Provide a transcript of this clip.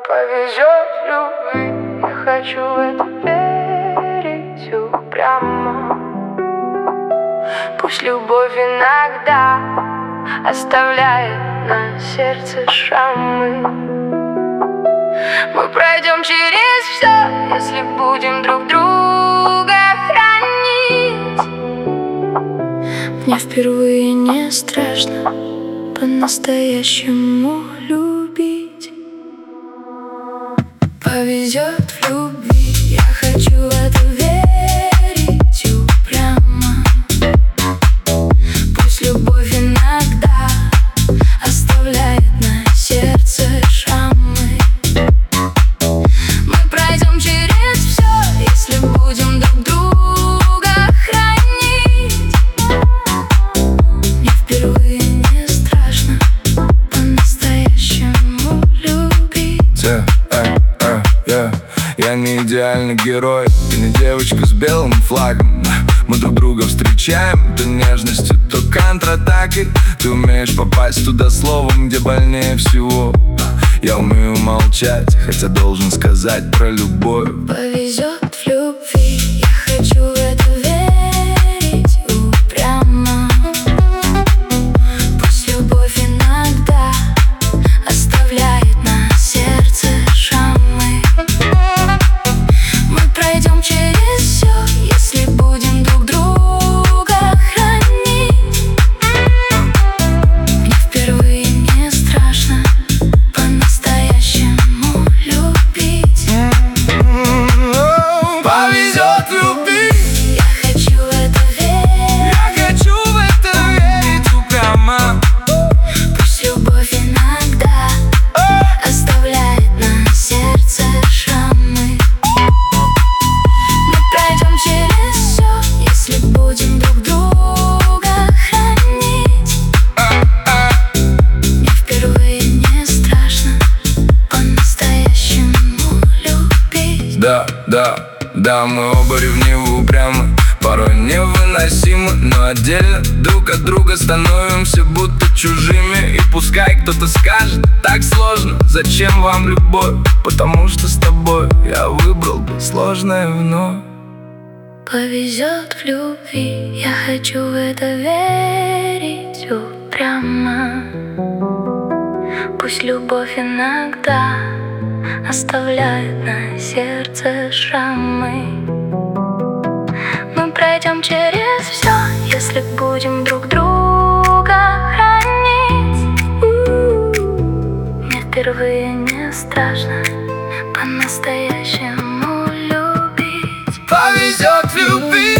Повезет в любви, я хочу в это верить упрямо. Пусть любовь иногда оставляет на сердце шрамы. Мы пройдем через все, если будем друг друга хранить. Мне впервые не страшно по-настоящему любить. Повезет в любви, я хочу в это верить упрямо. Пусть любовь иногда оставляет на сердце шрамы. Мы пройдем через все, если будем друг друга хранить. Мне впервые не страшно по-настоящему любить. Я не идеальный герой, ты не девочка с белым флагом. Мы друг друга встречаем то нежностью, то контратакой. Ты умеешь попасть туда словом, где больнее всего. Я умею молчать, хотя должен сказать про любовь. Повезет в любви, я хочу в это верить упрямо. Пусть любовь иногда оставляет на сердце шрамы. Мы пройдем через все, если будем друг друга хранить. Мне впервые не страшно по-настоящему любить. Повезет в любви, я хочу в это верить. я хочу в это верить упрямо. Пусть любовь иногда оставляет на сердце шрамы. Мы пройдем через все, если будем друг друга хранить. Мне впервые не страшно по-настоящему любить. Да, мы оба ревнивы упрямы, порой невыносимы, но отдельно друг от друга становимся будто чужими. И пускай кто-то скажет, так сложно, зачем вам любовь? Потому что с тобой я выбрал бы сложное вновь. Повезет в любви, я хочу в это верить упрямо. Пусть любовь иногда оставляет на сердце шрамы. Мы пройдем через все, если будем друг друга хранить. Мне впервые не страшно по-настоящему любить. Повезет в любви.